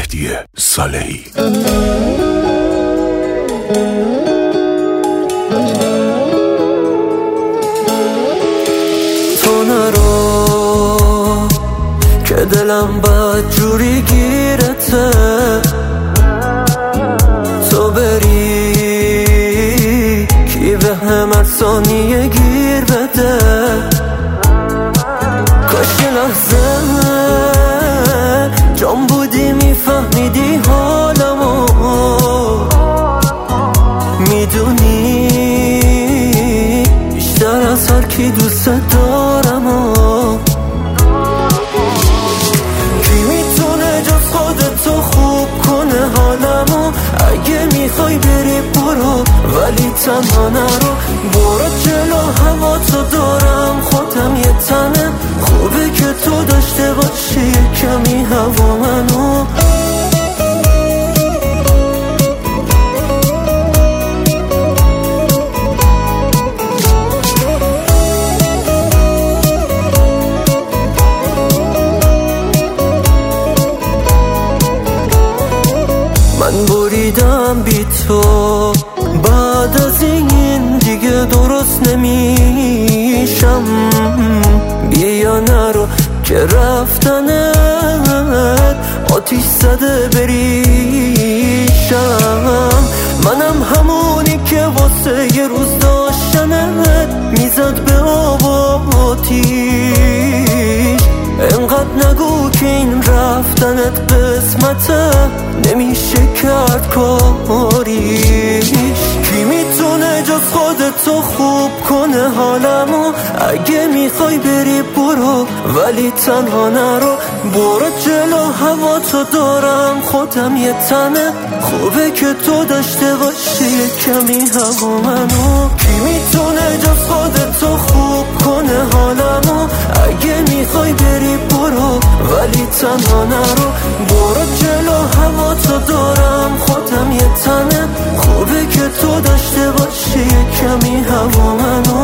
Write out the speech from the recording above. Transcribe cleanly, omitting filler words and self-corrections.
مهدی صالحی. تو نرو که دلم بد جوری گیرته، تو بری کی به همه ثانیه گیر بده. کاش یه لحظه جان بودی میفهمیدی حالمو، میدونی بیشتر از هر کی دوست دارمو. کی میتونه جز خودتو خوب کنه حالمو؟ اگه میخوای بری برو ولی تنها نرو. برو جلو هوا تو دارم خودم یه تنه، خوبه که تو داشته باشی یه کمی هوا منو. من بریدم بی تو، بعد از این دیگه درست نمیشم. بیا نرو که رفتنت آتیش زده بریشم. منم همونی که واسه یه روز داشتنت میزد به آب و آتیش. انقدر نگو که این رفتنت قسمته، نمیشه کرد کاریش. کی میتونه جز خودتو خوب کنه حالمو؟ اگه میخوای بری برو ولی تنها نرو. برو جلو هوا تو دارم خودم یه تنه، خوبه که تو داشته باشی یه کمی هوا منو. کی میتونه جز خودتو خوب کنه حالمو؟ اگه میخوای بری برو ولی تنها نرو. برو جلو هوا تو دارم خودم یه تنه، خوبه که تو داشته باشی یه کمی هوا منو.